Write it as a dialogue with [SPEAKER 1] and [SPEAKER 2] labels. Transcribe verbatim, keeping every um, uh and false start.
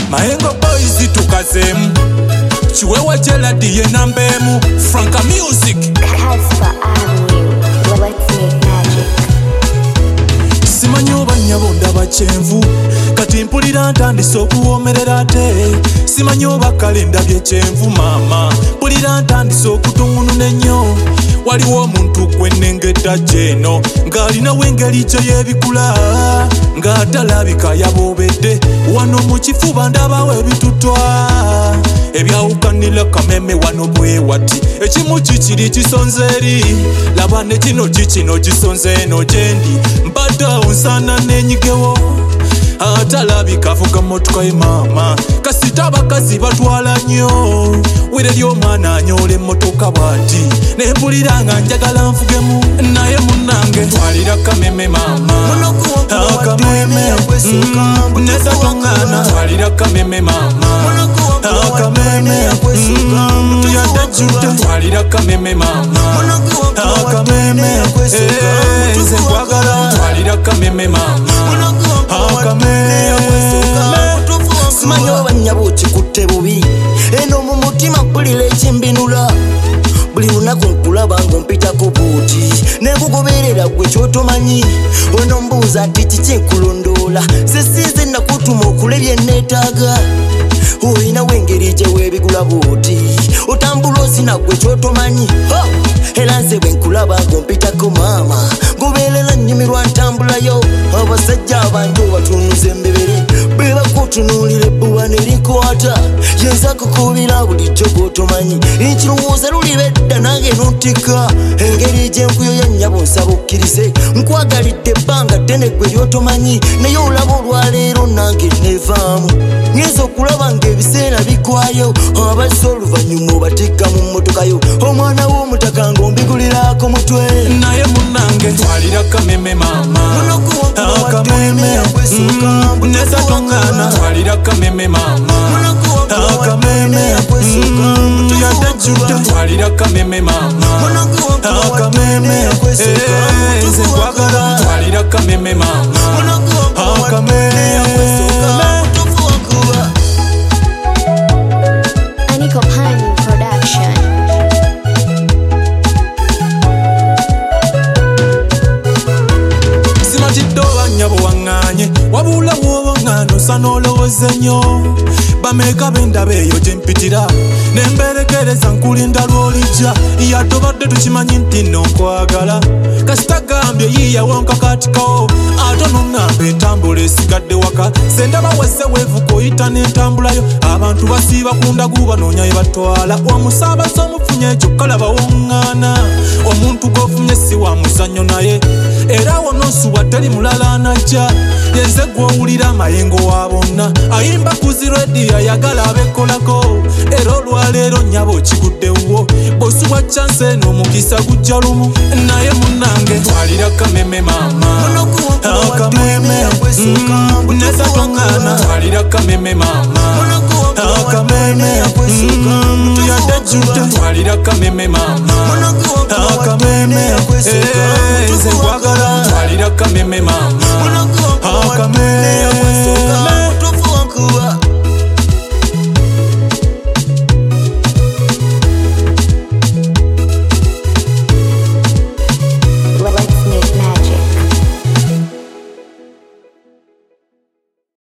[SPEAKER 1] Mayengo boys tukazemu Chiwewa Jeladi ye nambemu Franka Music
[SPEAKER 2] Casper Avenue, let's make magic.
[SPEAKER 1] Simanyo banyabonda bachenvu kati mpulira ntandise okuwomerera ate simanyo bakalenda byechenvu mama mpulira ntandise okutungununa ennyo waliwo omuntu gwenengedda jeno ng'alina w'engeri gye yeebikula ng'atalabika yaboobedde wano mu kifuba ndabawo ebitutwa ebyawukanira kameme wano bwe wati ekimu kikiri kisonze eri laba ne kino kikino kisonze eno gyendi mbadde onsana n'enyigewo atalabika avuga mmotoka ye maama kasita abakazi batwala nnyo wire ly'omwana anyola emmotoka bw'ati nempulira nga njagala nfugemu naye munnange twalira kameme maama akameme nesatongana twalira kameme maama akameme yadde jjudde twalira kameme maama akameme nze nkwagala twalira kameme maama akameme
[SPEAKER 3] simanyo banyabo kikutte bubi eno mu mutima mpulira ekimbinula buli lunaku nkulaba ng'ompitako buuti nenkugoberera gwe kyotomanyi ono mbuuza ati kiki nkulondoola sesize nakutuma okula ebyenneetaaga olinawo engeri gye weebigula buuti otambula ozina gwe kyotomanyi era nze bwe nkulaba ng'ompitako maama ngobeerera nnyumirwa ntambulayo abasajja abangi obatunuza embebere bwe bakutunuulira ebbuba ne linkwata yenza kukuubira bulijjo gw'otomanyi nkirowooza lulibedda nange nontika engeri gy'enkuyo ya nnyabo nsaba okkirize nkwagalidde ebbanga ddene ggwe ly'otomanyi naye olaba olwaleero nange neevaamu ngenza okulaba ng'ebiseera bikwayo abazze oluvannyuma obatikka mu mmotokayo omwana w'omutaka ng'ombigulirako mutwe
[SPEAKER 1] naye munnange twalira kameme maama akameme nesatongana twalira kameme maama akameme yadde jjudde twalira kameme maama akameme nze nkwagala twalira kameme maama akameme
[SPEAKER 2] Aniko Pani Production.
[SPEAKER 1] simatidde obanyabo waŋŋaanye wabula w'obaŋŋaano osa n'olowooza ennyo bameeka b'endaba eyo gye mpitira nemberekereza nkulinda lw'olijja yatobadde tukimanyi nti nno nkwagala kasita gambye yiiyawo nkakatikawo ate n'oŋŋamba entambula esigadde waka sendaba wesse weevuka oyita n'entambulayo abantu basiiba ku ndagu banoonya ye batwala omusaabaza omufunye ekyo kalabawo ŋŋaana omuntu gw'ofunye si wa muzannyo naye era wonoosuwa teri mulala anajja yenze gw'owulira amayengo wa bonna ayimba ku zirediyo ayagala abekolako era olwaleero nnyabo kiguddewo bw'osubwa chance eno omukisa gujja lumu naye munnange twalira kameme maama akameme nesatongana twalira kameme maama akameme yadde jjudde twalira kameme maama akameme nze nkwagala twalira kameme maama akameme